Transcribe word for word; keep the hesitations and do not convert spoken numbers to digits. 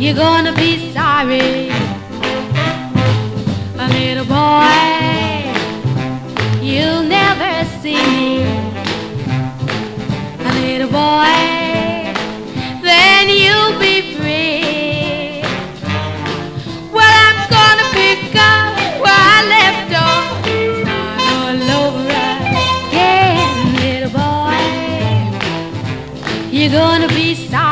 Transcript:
you're gonna be sorry. A little boy, you'll never see me. A little boy, then you'll be free. Well, I'm gonna pick up where I left off, start all over again. Little boy, you're gonna be sorry.